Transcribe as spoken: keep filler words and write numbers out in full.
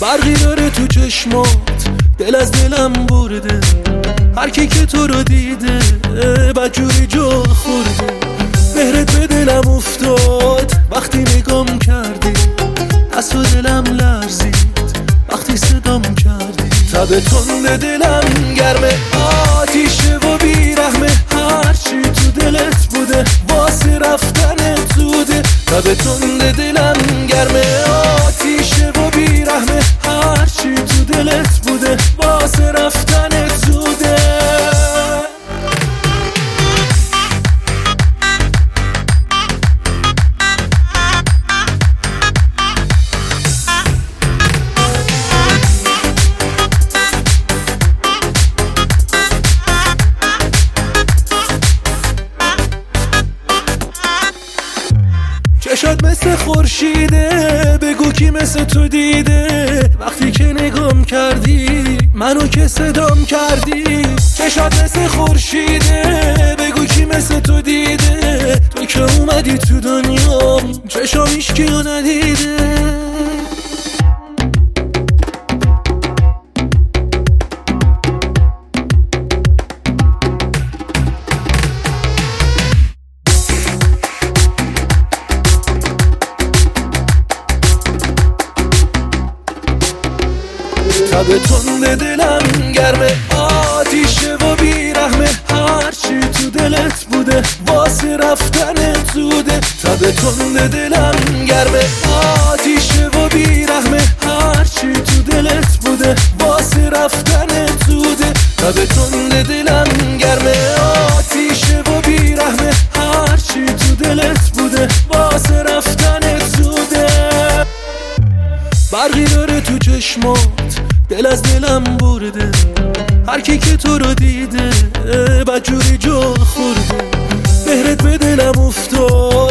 برقی داره تو چشمات، دل از دلم برده. هر کی که تو رو دیده بدجوری جا خورده. مهرت به دلم افتاد وقتی نگام کردی، از تو دلم لرزید وقتی صدام کردی. تب تند دلم گرمه آتیشه و بیرحمه، هرچی تو دلت بوده واسه رفتنت زوده. تب تند دلم گرمه آتیشه و بیرحمه، هرچی تو دلت بوده واسه رفتنت زوده. چشات مثل خورشیده، بگو کی مثل تو دیده. وقتی که نگام کردی منو که صدام کردی. چشات مثل خورشیده، بگو کی مثل تو دیده. تو که اومدی تو دنیا چشام هیچکی رو ندیده. تب تند دلم گرمه آتیشه و بیرحمه، هرچی تو دلت بوده واسه رفتنت زوده. تب تند دلم گرمه آتیشه و بیرحمه، هرچی تو دلت بوده واسه رفتنت زوده. تب تند دلم گرمه آتیشه و بیرحمه، هرچی تو دلت بوده واسه رفتنت زوده. برقی داره تو چشمات، دل از دلم برده. هر کی که تو رو دیده بدجوری جا خورده. مهرت به دلم افتاد